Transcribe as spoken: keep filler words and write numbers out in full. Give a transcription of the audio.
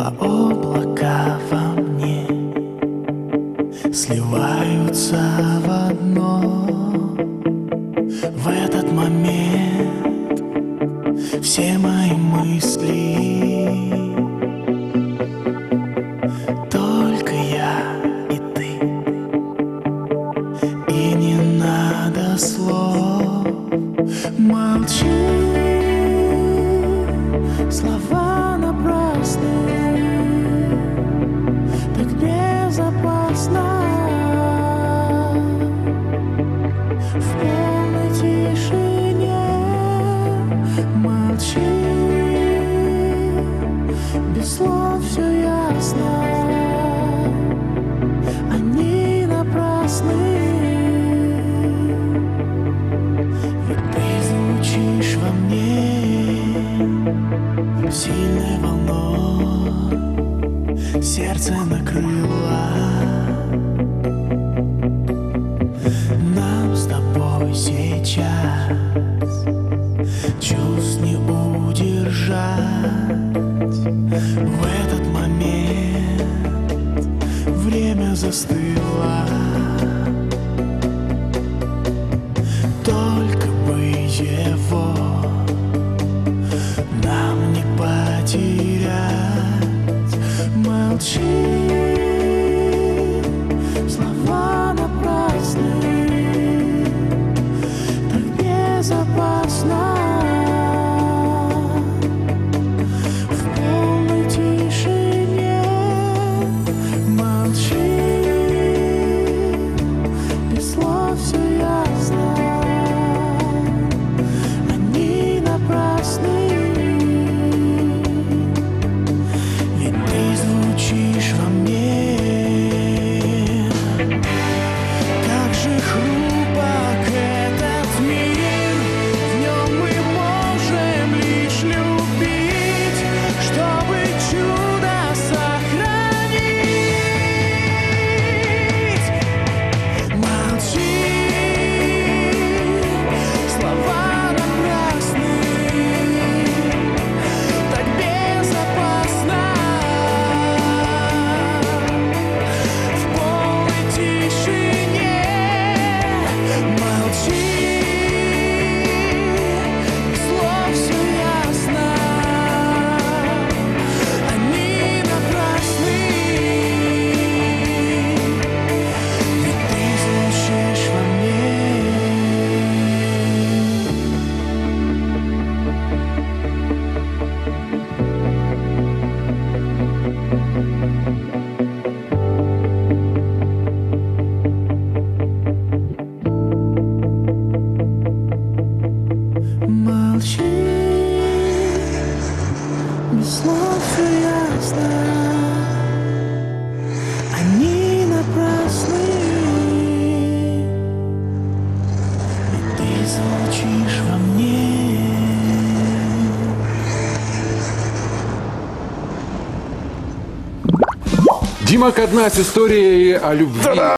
Небо, облака во мне сливаются в одно. В этот момент все мои мысли только я и ты. И не надо слов, молчи, слова напрасны, так безопасно. В полной тишине молчи, без слов все ясно, они напрасны. Ведь ты звучишь во мне сильной волной, сердце накрыло. Нам с тобой сейчас чувств не удержать. В этот момент время застыло. Только бы его нам не потерять. Молчи, слова напрасны, так безопасно. В полной тишине молчи, без слов все ясно, они напрасны. Ведь ты звучишь во мне. Как же хрупок этот мир, в нем мы можем лишь любить, чтобы чудо сохранить. Молчи, слова напрасны, так безопасно. В полной тишине молчи, без слов все ясно, они напрасны. Ведь ты звучишь во мне. Молчи, без слов все ясно, они напрасны. Ведь ты звучишь во мне. Дима Кадна с историей о любви.